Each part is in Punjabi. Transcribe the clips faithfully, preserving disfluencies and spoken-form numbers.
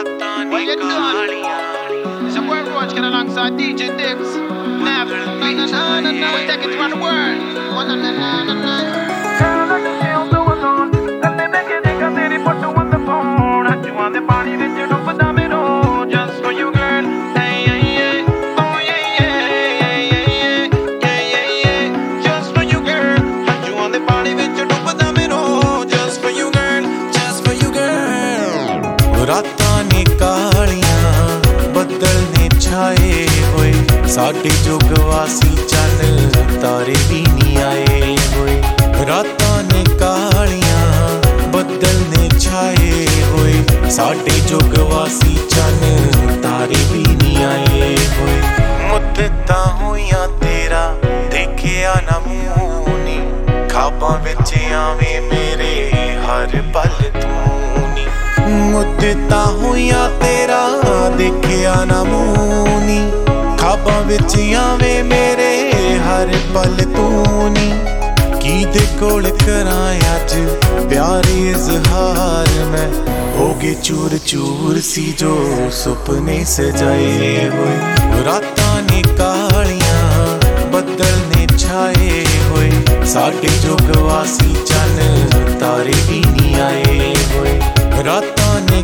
What you doing? It's your boy Roach getting alongside D J Dibs. Nav, we'll take it around the world. Oh, na, na, na, na, na. Girl, I can feel so alone. Telle me che dica teri photo on the phone. I do want the body that you don't put down it all. Just for you, girl. Hey, yeah, yeah. Oh, yeah, yeah, yeah, yeah, yeah, yeah, yeah. Just for you, girl. I do want the body that you don't put down it all. Just for you, girl. Just for you, girl. ਰਾਤਾਂ ਨੇ ਕਾਲੀਆਂ ਬੱਦਲ ਨੇ ਛਾਏ ਹੋਏ ਸਾਡੇ ਜੁਗਵਾਸੀ ਚੰਨ ਤਾਰੇ ਵੀ ਨਹੀਂ ਆਏ ਹੋਏ ਰਾਤਾਂ ਨੇ ਕਾਲੀਆਂ ਬੱਦਲ ਨੇ ਛਾਏ ਹੋਏ ਸਾਡੇ ਜੁਗਵਾਸੀ ਚੰਨ ਤਾਰੇ ਵੀ ਨਹੀਂ ਆਏ ਹੋਏ ਮੁੱਦਤਾਂ ਹੋਈਆਂ ਤੇਰਾ ਦੇਖਿਆ ਨਾ ਮੂੰਹ ਨੀ ਖਾਬਾਂ ਵਿੱਚ ਆਵੇਂ ਮੇਰੇ ਹਰ ਪਲ ਤੂੰ ਨੀ ਮੁੱਦਤਾਂ ਹੋਈਆਂ ਤੇਰਾ ਦੇਖਿਆ ਨਾ ਮੂੰਹ ਨੀ ਖਾਬਾਂ ਵਿੱਚ ਆਵੇਂ ਮੇਰੇ ਹਰ ਪਲ ਤੂੰ ਨੀ ਕਿਹਦੇ ਕੋਲ ਕਰਾਂ ਅੱਜ ਪਿਆਰੇ ਇਜ਼ਹਾਰ ਮੈਂ ਹੋ ਗਏ ਚੂਰ ਚੂਰ ਸੀ ਜੋ ਸੁਪਨੇ ਸਜਾਏ ਹੋਏ ਰਾਤਾਂ ਨੇ ਕਾਲੀਆਂ ਬੱਦਲ ਨੇ ਛਾਏ ਹੋਏ ਸਾਡੇ ਜੁਗਵਾਸੀ ਚੰਨ ਤਾਰੇ ਵੀ ਨਹੀਂ ਆਏ ਹੋਏ ਰਾਤਾਂ ਨੇ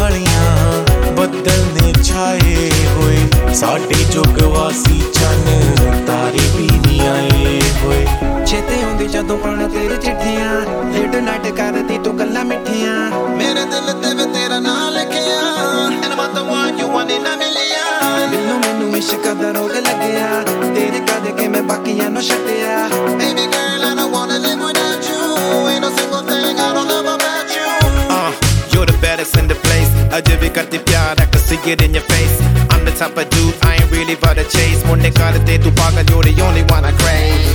ਕਾਲੀਆਂ ਬੱਦਲ ਨੇ ਛਾਏ ਹੋਏ ਸਾਡੇ ਜੁਗਵਾਸੀ ਚੰਨ ਤਾਰੇ ਵੀ ਨਹੀਂ ਆਏ ਹੋਏ ਛੇਤੇ ਹੁੰਦੀ ਜਦੋਂ ਪਾਣਾ ਤੇਰੀ ਚਿੱਠੀਆਂ ਲੇਟ ਨਾਈਟ ਕਰਦੀ ਤੂੰ ਗੱਲਾਂ ਮਿੱਠੀਆਂ ਮੇਰੇ ਦਿਲ ਤੇ ਵੀ ਤੇਰਾ ਨਾਂ ਲਿਖਿਆ And I'm the one you want in a million ਮੈਨੂੰ ਮੈਨੂੰ ਇਸ਼ਕ ਦਾ ਰੋਗ ਲੱਗਿਆ ਤੇਰੇ ਕਦੇ ਕਿ ਮੈਂ ਬਾਕੀਆਂ ਨੂੰ ਛੱਡਿਆ Baby girl, I don't wanna live without you Ain't no single thing I don't love about you Uh, you're the baddest in the place ਅਜੇ ਵੀ ਕਰਦੀ ਪਿਆਰ I can see it in your face I'm the type of dude, I ain't really about to chase ਮੁੰਡੇ ਕਰਦੇ ਤੂੰ ਪਾਗਲ you're the only one I crave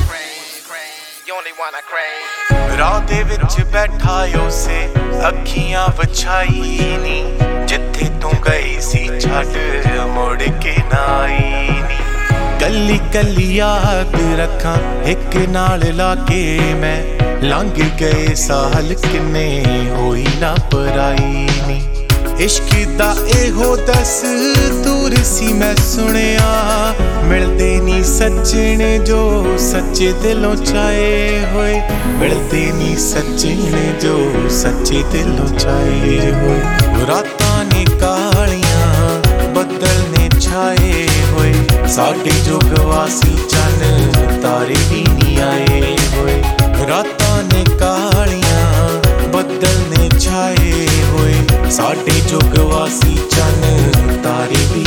The only one I crave ਰਾਹ ਦੇ ਵਿੱਚ ਬੈਠਾ ਉਸੇ ਅੱਖੀਆਂ ਵਿਛਾਈ ਨੀ ਜਿੱਥੇ ਤੂੰ ਗਈ ਸੀ ਛੱਡ ਮੁੜ ਕੇ ਨਾ ਆਈ ਨੀ ਕੱਲੀ ਕੱਲੀ ਯਾਦ ਰੱਖਾਂ ਇੱਕ ਨਾਲ ਲਾ ਕੇ ਮੈਂ ਲੰਘ ਗਏ ਸਾਲ ਕਿੰਨੇ ਹੋਈ ਨਾ ਪਰਾਈ ਨੀ ਇਸ਼ਕ ਦਾ ਇਹੋ ਦਸਤੂਰ ਸੀ ਮੈਂ ਸੁਣਿਆ ਮਿਲਦੇ ਨੀ ਸੱਜਣ ਜੋ ਸੱਚੇ ਦਿਲੋਂ ਚਾਏ ਹੋਏ ਮਿਲਦੇ ਨੀ ਸੱਜਣ ਜੋ ਸੱਚੇ ਦਿਲੋਂ ਚਾਏ ਹੋਏ ਰਾਤਾਂ ਨੇ ਕਾਲੀਆਂ ਬੱਦਲ ਨੇ ਛਾਏ ਹੋਏ ਸਾਡੇ ਜੁਗਵਾਸੀ ਚੰਨ ਤਾਰੇ ਵੀ ਨਹੀਂ ਆਏ ਹੋਏ ਰਾਤਾਂ ਨੇ ਕਾਲੀਆਂ ਬੱਦਲ ਨੇ ਛਾਏ ਹੋਏ ਸਾਡੇ ਜੁਗਵਾਸੀ ਚੰਨ ਤਾਰੇ ਵੀ